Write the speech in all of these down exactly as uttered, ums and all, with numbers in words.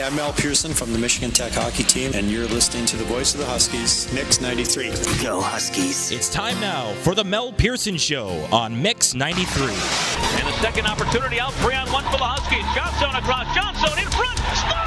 I'm Mel Pearson from the Michigan Tech hockey team, and you're listening to the voice of the Huskies, Mix ninety-three. Go Huskies. It's time now for the Mel Pearson Show on Mix ninety-three. And a second opportunity out, three on one for the Huskies. Johnstone across, Johnstone in front, score!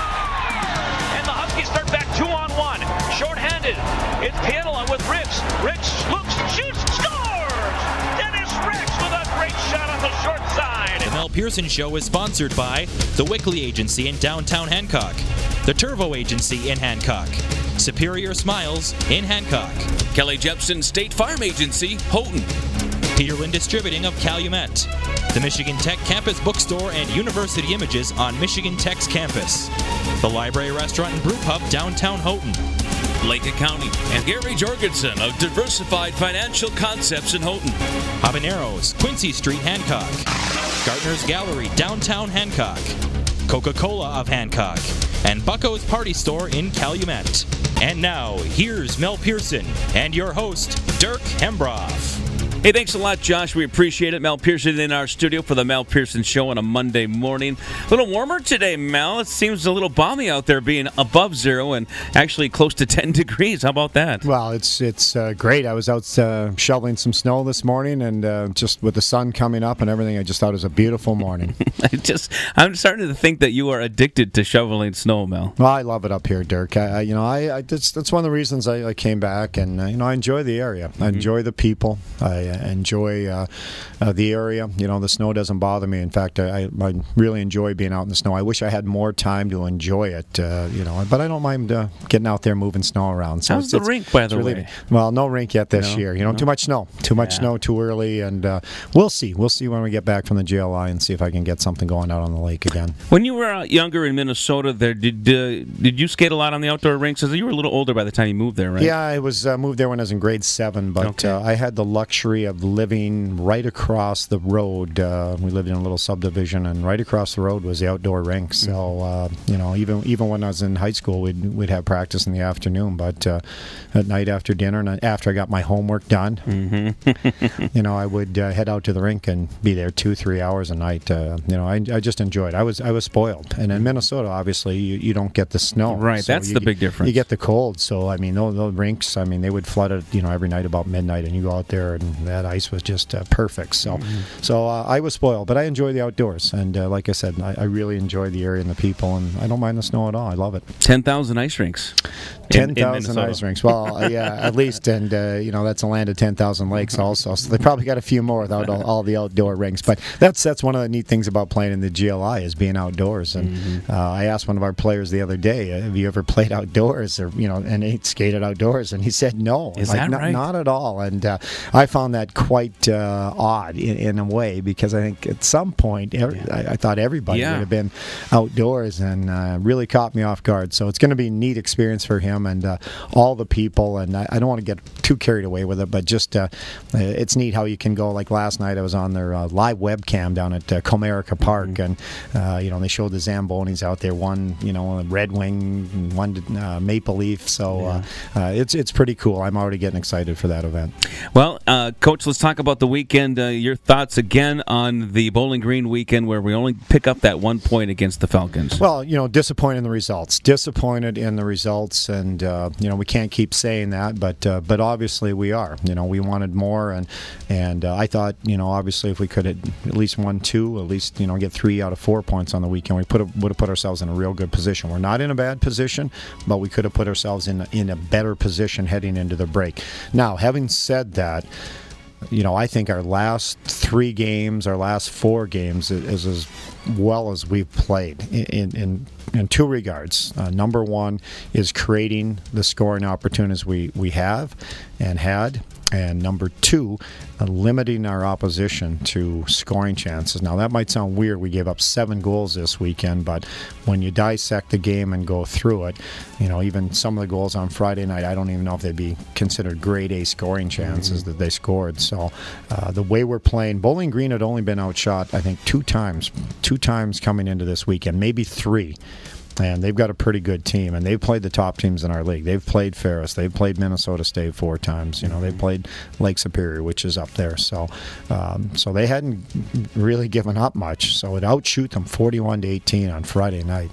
And the Huskies start back two on one. Short-handed, it's Pianola with Ricks. Ricks looks, shoots, scores! Dennis Ricks with a great shot on the short side. The Mel Pearson Show is sponsored by the Wickley Agency in downtown Hancock, the Turvo Agency in Hancock, Superior Smiles in Hancock, Kelly Jepson State Farm Agency, Houghton, Peterlin Distributing of Calumet, the Michigan Tech Campus Bookstore and University Images on Michigan Tech's campus, the Library Restaurant and Brew Pub downtown Houghton, Lake County, and Gary Jorgensen of Diversified Financial Concepts in Houghton, Habaneros, Quincy Street, Hancock, Gartner's Gallery, downtown Hancock, Coca-Cola of Hancock, and Bucko's Party Store in Calumet. And now, here's Mel Pearson and your host, Dirk Hembroff. Hey, thanks a lot, Josh. We appreciate it. Mel Pearson in our studio for the Mel Pearson Show on a Monday morning. A little warmer today, Mel. It seems a little balmy out there, being above zero and actually close to ten degrees. How about that? Well, it's it's uh, great. I was out uh, shoveling some snow this morning, and uh, just with the sun coming up and everything, I just thought it was a beautiful morning. I just, I'm starting to think that you are addicted to shoveling snow, Mel. Well, I love it up here, Dirk. I, I you know, I, I that's, that's one of the reasons I, I came back, and uh, you know, I enjoy the area. I enjoy mm-hmm. the people. I enjoy uh, uh, the area. You know, the snow doesn't bother me. In fact, I, I really enjoy being out in the snow. I wish I had more time to enjoy it, uh, you know, but I don't mind uh, getting out there moving snow around. So How's it's, the it's, rink, by the really, way? Well, no rink yet this no, year. You know, no. too much snow. Too much yeah. snow too early, and uh, we'll see. We'll see when we get back from the G L I and see if I can get something going out on the lake again. When you were uh, younger in Minnesota, there did uh, did you skate a lot on the outdoor rinks? You were a little older by the time you moved there, right? Yeah, I was uh, moved there when I was in grade seven, but okay. uh, I had the luxury of living right across the road. Uh, we lived in a little subdivision, and right across the road was the outdoor rink. So, uh, you know, even even when I was in high school, we'd we'd have practice in the afternoon, but uh, at night after dinner and after I got my homework done, mm-hmm. you know, I would uh, head out to the rink and be there two, three hours a night. Uh, you know, I, I just enjoyed it. I was I was spoiled. And in Minnesota, obviously, you, you don't get the snow. Right, so that's you, the big difference. You get the cold. So, I mean, those, those rinks, I mean, they would flood it, you know, every night about midnight, and you go out there, and that ice was just uh, perfect. So, mm-hmm. so uh, I was spoiled, but I enjoy the outdoors. And uh, like I said, I, I really enjoy the area and the people, and I don't mind the snow at all. I love it. ten thousand ice rinks. ten thousand ice rinks. Well, uh, yeah, at least. And, uh, you know, that's a land of ten thousand lakes also. So they probably got a few more without all, all the outdoor rinks. But that's that's one of the neat things about playing in the G L I is being outdoors. And mm-hmm. uh, I asked one of our players the other day, have you ever played outdoors or, you know, and he skated outdoors? And he said no. Is like, that not, right? Not at all. And uh, I found that quite uh, odd in, in a way, because I think at some point every, yeah. I, I thought everybody yeah. would have been outdoors, and uh, really caught me off guard. So it's going to be a neat experience for him and uh, all the people. And I, I don't want to get too carried away with it, but just uh, it's neat how you can go. Like last night, I was on their uh, live webcam down at uh, Comerica Park, mm-hmm. and uh, you know, they showed the Zambonis out there. One, you know, Red Wing, one uh, Maple Leaf. So yeah. uh, uh, it's it's pretty cool. I'm already getting excited for that event. Well, uh, Coach, let's talk about the weekend. Uh, your thoughts again on the Bowling Green weekend, where we only pick up that one point against the Falcons. Well, you know, disappointed in the results. Disappointed in the results, and uh, you know, we can't keep saying that, but uh, but obviously we are. You know, we wanted more, and and uh, I thought, you know, obviously if we could have at least won two, at least, you know, get three out of four points on the weekend, we put a, would have put ourselves in a real good position. We're not in a bad position, but we could have put ourselves in in a better position heading into the break. Now, having said that, you know, I think our last three games, our last four games is as well as we've played in in, in two regards. Uh, number one is creating the scoring opportunities we, we have and had. And number two, uh, limiting our opposition to scoring chances. Now, that might sound weird. We gave up seven goals this weekend, but when you dissect the game and go through it, you know, even some of the goals on Friday night, I don't even know if they'd be considered grade A scoring chances mm-hmm. that they scored. So uh, the way we're playing, Bowling Green had only been outshot, I think, two times, two times coming into this weekend, maybe three. And they've got a pretty good team, and they've played the top teams in our league. They've played Ferris. They've played Minnesota State four times. You know, they've played Lake Superior, which is up there. So, um, so they hadn't really given up much. So it outshoot them forty-one to eighteen on Friday night.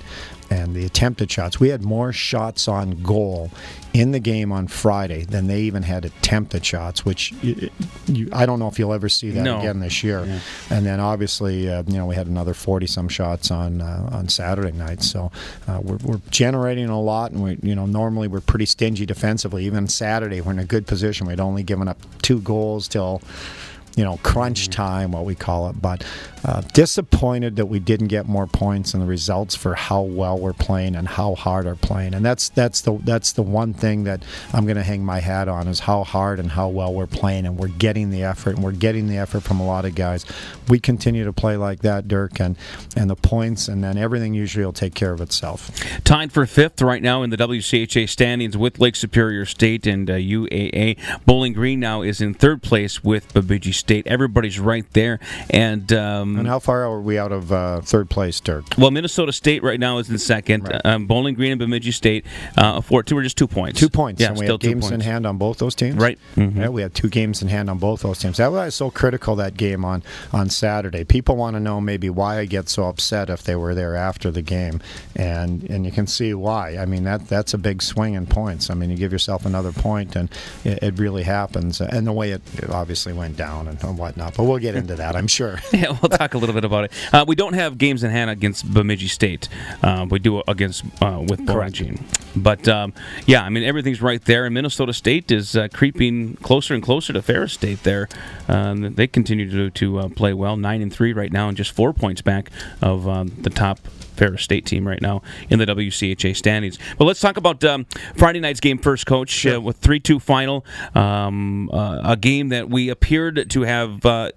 and the attempted shots. We had more shots on goal in the game on Friday than they even had attempted shots, which you, you, I don't know if you'll ever see that no. again this year. Yeah. And then obviously, uh, you know, we had another forty-some shots on uh, on Saturday night. So uh, we're, we're generating a lot, and we, you know, normally we're pretty stingy defensively. Even Saturday, we're in a good position. We'd only given up two goals till, you know, crunch time, what we call it. But uh, disappointed that we didn't get more points in the results for how well we're playing and how hard we're playing. And that's that's the that's the one thing that I'm going to hang my hat on, is how hard and how well we're playing, and we're getting the effort, and we're getting the effort from a lot of guys. We continue to play like that, Dirk, and and the points, and then everything usually will take care of itself. Tied for fifth right now in the W C H A standings with Lake Superior State and uh, U A A. Bowling Green now is in third place with Bemidji State. Everybody's right there. And um, and how far are we out of uh, third place, Dirk? Well, Minnesota State right now is in second. Right. Um, Bowling Green and Bemidji State, uh, four, two are just two points. Two points. Yeah, and we still have games two in points. hand on both those teams? Right. Mm-hmm. Yeah, we had two games in hand on both those teams. That was so critical, that game on, on Saturday. People want to know maybe why I get so upset if they were there after the game. And and you can see why. I mean, that that's a big swing in points. I mean, you give yourself another point, and it, it really happens. And the way it, it obviously went down and, and whatnot. But we'll get into that, I'm sure. Yeah, we'll talk a little bit about it. Uh, we don't have games in hand against Bemidji State. Uh, we do against uh, with Bowling Green. But, um, yeah, I mean, everything's right there. And Minnesota State is uh, creeping closer and closer to Ferris State there. Um, they continue to, to uh, play well, nine and three right now, and just four points back of um, the top Ferris State team right now in the W C H A standings. But let's talk about um, Friday night's game first, Coach, sure. uh, with three two final. Um, uh, a game that we appeared to have uh,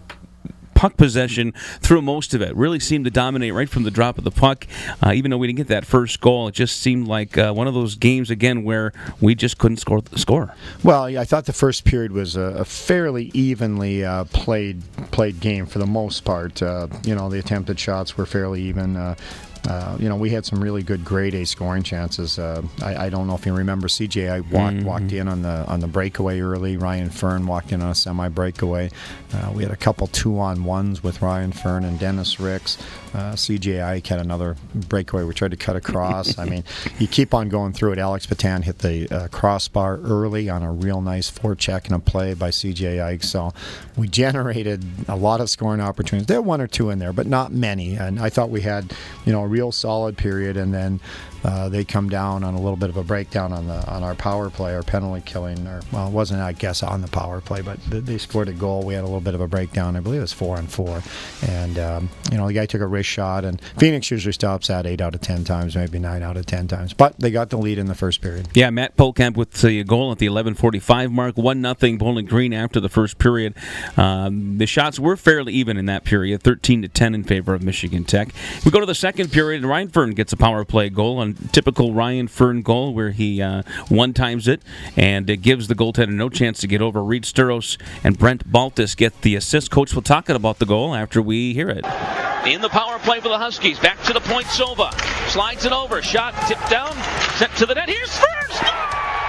puck possession through most of it. Really seemed to dominate right from the drop of the puck. Uh, even though we didn't get that first goal, it just seemed like uh, one of those games, again, where we just couldn't score. score. Well, yeah, I thought the first period was a, a fairly evenly uh, played played game for the most part. Uh, you know, the attempted shots were fairly even. Uh, Uh, you know, we had some really good grade A scoring chances. Uh, I, I don't know if you remember, C J I walked mm-hmm. walked in on the on the breakaway early. Ryan Fern walked in on a semi breakaway. Uh, we had a couple two on ones with Ryan Fern and Dennis Ricks. Uh, C J I had another breakaway. We tried to cut across. I mean, you keep on going through it. Alex Patan hit the uh, crossbar early on a real nice forecheck and a play by C J Ike. So we generated a lot of scoring opportunities. There were one or two in there, but not many. And I thought we had, you know, a real solid period, and then uh, they come down on a little bit of a breakdown on the on our power play, our penalty killing. Or well, it wasn't, I guess, on the power play, but they scored a goal. We had a little bit of a breakdown. I believe it was four on four, and um, you know, the guy took a wrist shot. And Phoenix usually stops at eight out of ten times, maybe nine out of ten times. But they got the lead in the first period. Yeah, Matt Polkamp with the goal at the eleven forty-five mark, one nothing Bowling Green after the first period. Um, the shots were fairly even in that period, thirteen to ten in favor of Michigan Tech. We go to the second period, and Ryan Fern gets a power play goal, a typical Ryan Fern goal where he uh, one-times it, and it gives the goaltender no chance to get over. Reed Sturos and Brent Baltus get the assist. Coach, we'll talk about the goal after we hear it. In the power play for the Huskies. Back to the point, Sova. Slides it over. Shot tipped down. Sent to the net. Here's Fern. Score!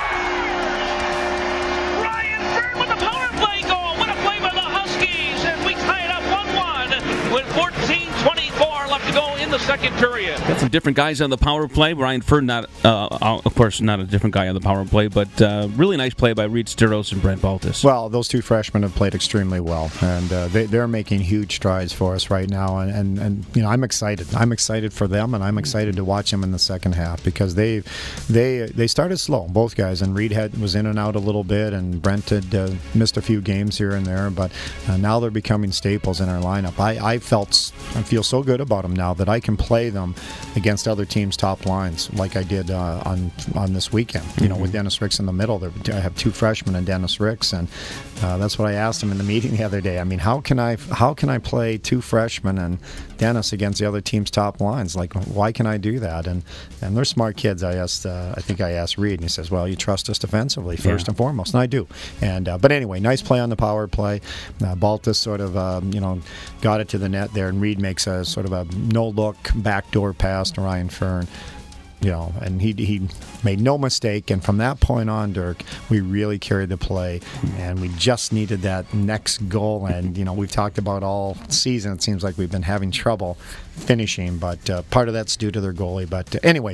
Ryan Fern with the power play goal. What a play by the Huskies. And we tie it up one one with fourteen twenty-four left to go in the second period. Got some different guys on the power play. Ryan Fern, not, uh, of course, not a different guy on the power play, but uh, really nice play by Reed Sturos and Brent Baltus. Well, those two freshmen have played extremely well, and uh, they, they're making huge strides for us right now. And, and, and you know, I'm excited. I'm excited for them, and I'm excited to watch them in the second half because they they they started slow, both guys. And Reed had was in and out a little bit, and Brent had uh, missed a few games here and there. But uh, now they're becoming staples in our lineup. I, I felt I feel so good about them now that I can play them against other teams' top lines like I did uh, on on this weekend. You know, mm-hmm. with Dennis Ricks in the middle, I have two freshmen and Dennis Ricks, and uh, that's what I asked him in the meeting the other day. I mean, how can I how can I play two freshmen and Dennis against the other team's top lines? Like, why can I do that? And and they're smart kids. I asked, uh, I think I asked Reed, and he says, "Well, you trust us defensively first yeah. and foremost," and I do. And uh, but anyway, nice play on the power play. Uh, Baltus sort of um, you know got it to the net there, and Reed makes a sort of a no look backdoor pass to Ryan Fern. you know, and he he made no mistake. And from that point on, Dirk, we really carried the play, and we just needed that next goal. And you know, we've talked about all season. It seems like we've been having trouble finishing, but uh, part of that's due to their goalie. But uh, anyway,